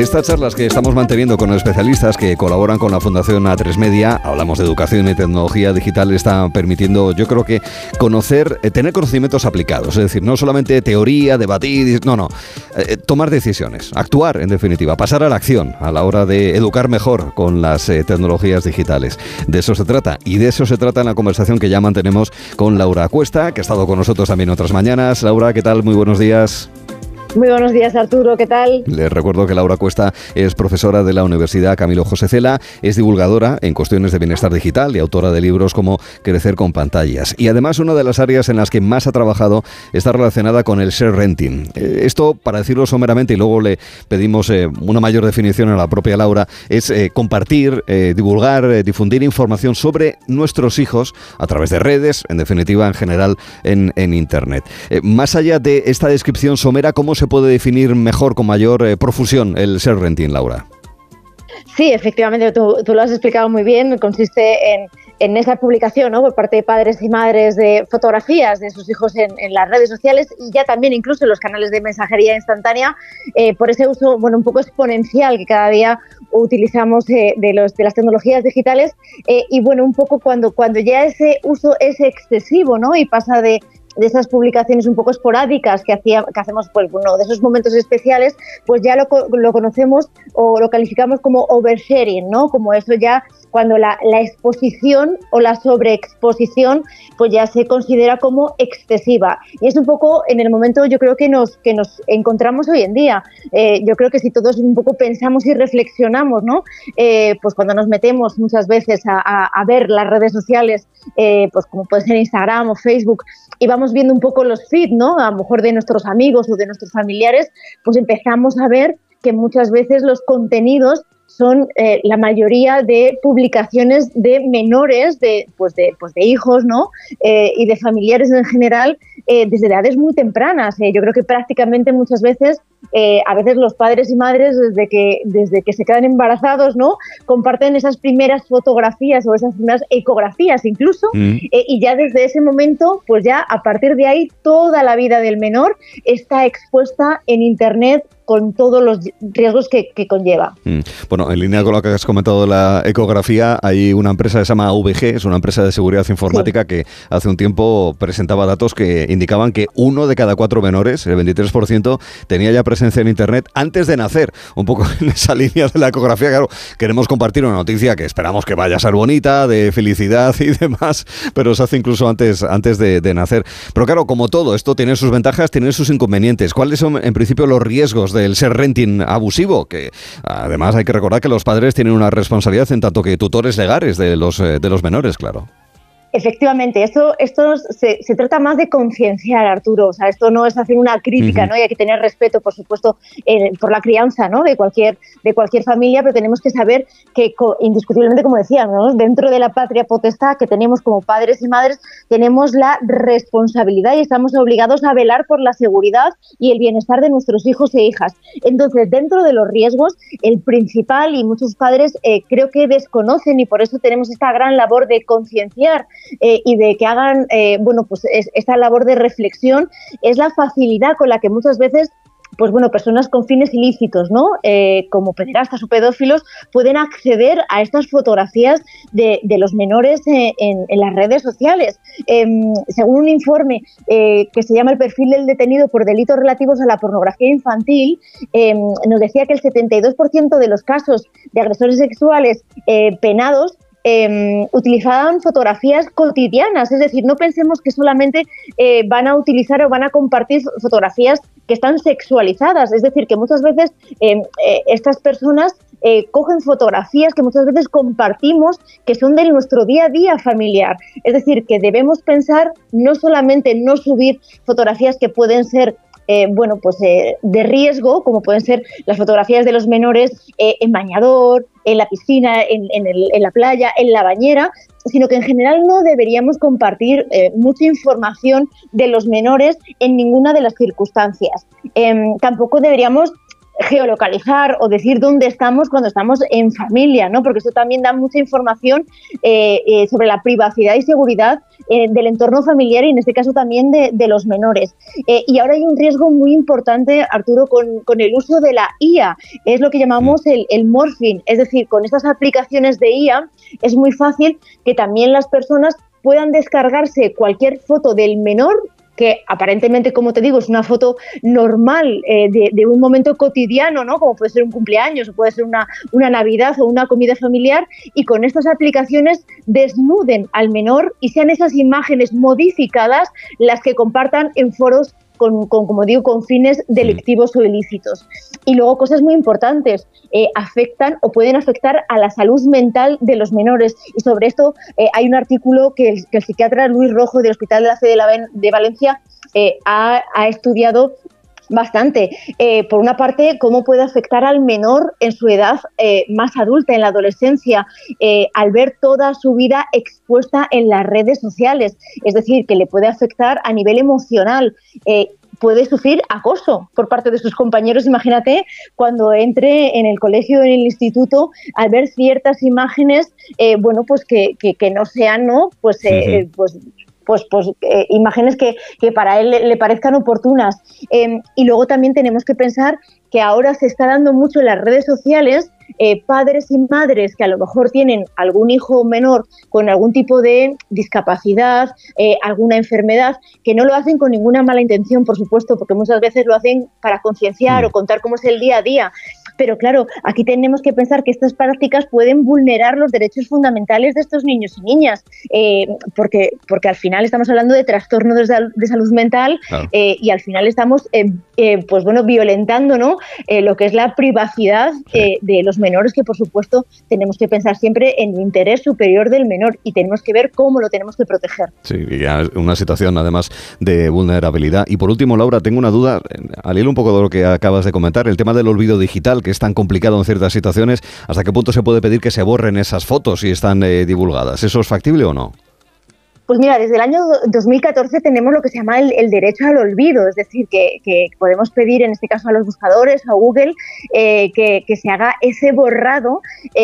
Estas charlas que estamos manteniendo con especialistas que colaboran con la Fundación A3 Media, hablamos de educación y tecnología digital, están permitiendo, yo creo que conocer, tener conocimientos aplicados, es decir, no solamente teoría, debatir, tomar decisiones, actuar en definitiva, pasar a la acción a la hora de educar mejor con las tecnologías digitales. De eso se trata, y de eso se trata en la conversación que ya mantenemos con Laura Cuesta, que ha estado con nosotros también otras mañanas. Laura, ¿qué tal? Muy buenos días. Muy buenos días, Arturo, ¿qué tal? Les recuerdo que Laura Cuesta es profesora de la Universidad Camilo José Cela, es divulgadora en cuestiones de bienestar digital y autora de libros como Crecer con pantallas. Y además una de las áreas en las que más ha trabajado está relacionada con el share renting. Esto, para decirlo someramente, y luego le pedimos una mayor definición a la propia Laura, es compartir, divulgar, difundir información sobre nuestros hijos a través de redes, en definitiva, en general, en Internet. Más allá de esta descripción somera, ¿cómo se puede definir mejor, con mayor profusión, el share renting, Laura? Sí, efectivamente, tú lo has explicado muy bien. Consiste en esa publicación, ¿no?, por parte de padres y madres de fotografías de sus hijos en las redes sociales y ya también incluso en los canales de mensajería instantánea, por ese uso, un poco exponencial que cada día utilizamos de las tecnologías digitales, y un poco cuando ya ese uso es excesivo, ¿no?, y pasa de esas publicaciones un poco esporádicas que hacemos, de esos momentos especiales, pues ya lo conocemos o lo calificamos como oversharing, ¿no? Como eso ya cuando la exposición o la sobreexposición pues ya se considera como excesiva. Y es un poco en el momento, yo creo, que nos encontramos hoy en día. Yo creo que si todos un poco pensamos y reflexionamos, ¿no?, pues cuando nos metemos muchas veces a ver las redes sociales, pues como puede ser Instagram o Facebook, y vamos viendo un poco los feeds, ¿no?, a lo mejor de nuestros amigos o de nuestros familiares, pues empezamos a ver que muchas veces los contenidos son la mayoría de publicaciones de menores, de hijos, ¿no?, y de familiares en general, desde edades muy tempranas. Yo creo que prácticamente muchas veces, a veces los padres y madres desde que se quedan embarazados, ¿no?, comparten esas primeras fotografías o esas primeras ecografías incluso, y ya desde ese momento, pues ya a partir de ahí toda la vida del menor está expuesta en Internet con todos los riesgos que conlleva. Bueno, en línea con lo que has comentado de la ecografía, hay una empresa que se llama VG, es una empresa de seguridad informática, sí, que hace un tiempo presentaba datos que indicaban que 1 de cada 4 menores, el 23%, tenía ya presencia en Internet antes de nacer. Un poco en esa línea de la ecografía, claro, queremos compartir una noticia que esperamos que vaya a ser bonita, de felicidad y demás, pero se hace incluso antes de nacer. Pero claro, como todo, esto tiene sus ventajas, tiene sus inconvenientes. ¿Cuáles son, en principio, los riesgos del share renting abusivo? Que además hay que recordar que los padres tienen una responsabilidad en tanto que tutores legales de los menores, claro. Efectivamente, esto se trata más de concienciar, Arturo. O sea, esto no es hacer una crítica, ¿no? Y hay que tener respeto, por supuesto, por la crianza, ¿no?, de cualquier familia, pero tenemos que saber que, indiscutiblemente, como decíamos, ¿no?, dentro de la patria potestad que tenemos como padres y madres, tenemos la responsabilidad y estamos obligados a velar por la seguridad y el bienestar de nuestros hijos e hijas. Entonces, dentro de los riesgos, el principal, y muchos padres creo que desconocen, y por eso tenemos esta gran labor de concienciar y de que hagan esta labor de reflexión, es la facilidad con la que muchas veces personas con fines ilícitos, ¿no?, como pederastas o pedófilos, pueden acceder a estas fotografías de los menores en las redes sociales. Según un informe que se llama El perfil del detenido por delitos relativos a la pornografía infantil, nos decía que el 72% de los casos de agresores sexuales penados utilizaban fotografías cotidianas. Es decir, no pensemos que solamente van a utilizar o van a compartir fotografías que están sexualizadas. Es decir, que muchas veces estas personas cogen fotografías que muchas veces compartimos, que son de nuestro día a día familiar. Es decir, que debemos pensar no solamente en no subir fotografías que pueden ser de riesgo, como pueden ser las fotografías de los menores en bañador, en la piscina, en la playa, en la bañera, sino que en general no deberíamos compartir mucha información de los menores en ninguna de las circunstancias. Tampoco deberíamos geolocalizar o decir dónde estamos cuando estamos en familia, ¿no? Porque esto también da mucha información sobre la privacidad y seguridad del entorno familiar y en este caso también de los menores. Y ahora hay un riesgo muy importante, Arturo, con el uso de la IA, es lo que llamamos el morphing, es decir, con estas aplicaciones de IA es muy fácil que también las personas puedan descargarse cualquier foto del menor que aparentemente, como te digo, es una foto normal de un momento cotidiano, ¿no? Como puede ser un cumpleaños, o puede ser una Navidad o una comida familiar, y con estas aplicaciones desnuden al menor y sean esas imágenes modificadas las que compartan en foros como digo, con fines delictivos o ilícitos. Y luego cosas muy importantes, afectan o pueden afectar a la salud mental de los menores. Y sobre esto hay un artículo que el psiquiatra Luis Rojo del Hospital de la Fe de Valencia ha estudiado bastante. Por una parte, cómo puede afectar al menor en su edad más adulta, en la adolescencia, al ver toda su vida expuesta en las redes sociales. Es decir, que le puede afectar a nivel emocional. Puede sufrir acoso por parte de sus compañeros. Imagínate cuando entre en el colegio o en el instituto al ver ciertas imágenes, bueno, pues que no sean, ¿no? Pues imágenes que para él le parezcan oportunas. Y luego también tenemos que pensar que ahora se está dando mucho en las redes sociales padres y madres que a lo mejor tienen algún hijo menor con algún tipo de discapacidad, alguna enfermedad, que no lo hacen con ninguna mala intención, por supuesto, porque muchas veces lo hacen para concienciar o contar cómo es el día a día. Pero claro, aquí tenemos que pensar que estas prácticas pueden vulnerar los derechos fundamentales de estos niños y niñas, porque al final estamos hablando de trastornos de salud mental, claro. Y al final estamos pues bueno, violentando, ¿no? Lo que es la privacidad de los menores, que por supuesto tenemos que pensar siempre en el interés superior del menor y tenemos que ver cómo lo tenemos que proteger. Sí, y una situación además de vulnerabilidad. Y por último, Laura, tengo una duda, al hilo un poco de lo que acabas de comentar, el tema del olvido digital, que es tan complicado en ciertas situaciones, ¿hasta qué punto se puede pedir que se borren esas fotos si están divulgadas? ¿Eso es factible o no? Pues mira, desde el año 2014 tenemos lo que se llama el derecho al olvido, es decir, que podemos pedir en este caso a los buscadores, a Google, que se haga ese borrado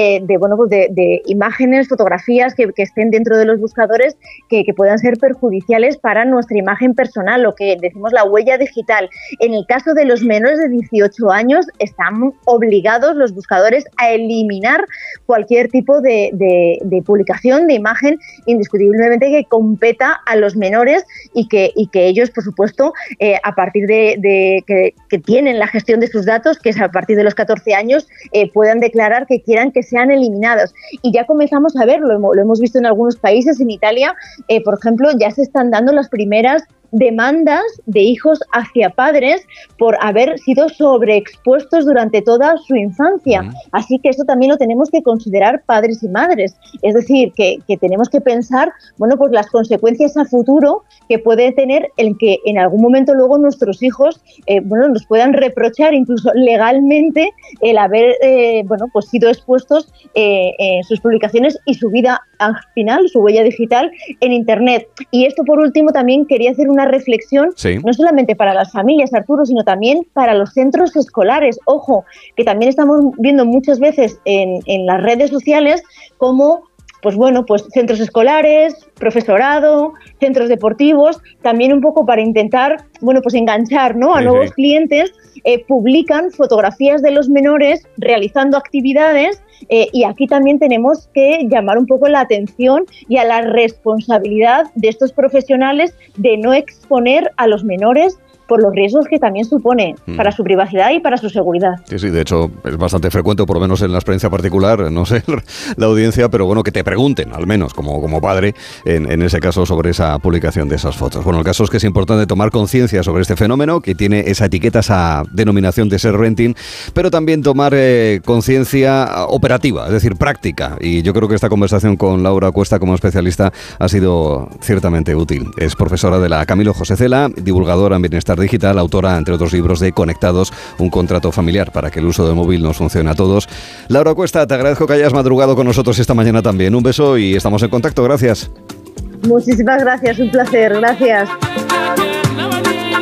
de imágenes, fotografías que estén dentro de los buscadores que puedan ser perjudiciales para nuestra imagen personal, lo que decimos la huella digital. En el caso de los menores de 18 años, están obligados los buscadores a eliminar cualquier tipo de publicación, de imagen, indiscutiblemente que competa a los menores y que ellos, por supuesto, a partir de que tienen la gestión de sus datos, que es a partir de los 14 años, puedan declarar que quieran que sean eliminados. Y ya comenzamos a verlo, lo hemos visto en algunos países, en Italia, por ejemplo, ya se están dando las primeras demandas de hijos hacia padres por haber sido sobreexpuestos durante toda su infancia. Así que eso también lo tenemos que considerar padres y madres. Es decir, que tenemos que pensar, bueno, pues las consecuencias a futuro que puede tener el que en algún momento luego nuestros hijos, nos puedan reprochar incluso legalmente el haber, pues sido expuestos en sus publicaciones y su vida al final, su huella digital en Internet. Y esto, por último, también quería hacer una reflexión, no solamente para las familias, Arturo, sino también para los centros escolares. Ojo, que también estamos viendo muchas veces en las redes sociales cómo pues centros escolares, profesorado, centros deportivos, también un poco para intentar, enganchar, ¿no?, a nuevos clientes, publican fotografías de los menores realizando actividades, y aquí también tenemos que llamar un poco la atención y a la responsabilidad de estos profesionales de no exponer a los menores por los riesgos que también supone para su privacidad y para su seguridad. Sí, de hecho es bastante frecuente, por lo menos en la experiencia particular, no sé la audiencia, pero bueno, que te pregunten, al menos como padre, en ese caso sobre esa publicación de esas fotos. Bueno, el caso es que es importante tomar conciencia sobre este fenómeno, que tiene esa etiqueta, esa denominación de ser renting, pero también tomar conciencia operativa, es decir, práctica. Y yo creo que esta conversación con Laura Cuesta como especialista ha sido ciertamente útil. Es profesora de la Camilo José Cela, divulgadora en bienestar digital, autora, entre otros libros, de Conectados, un contrato familiar para que el uso del móvil nos funcione a todos. Laura Cuesta, te agradezco que hayas madrugado con nosotros esta mañana también. Un beso y estamos en contacto. Gracias. Muchísimas gracias, un placer. Gracias.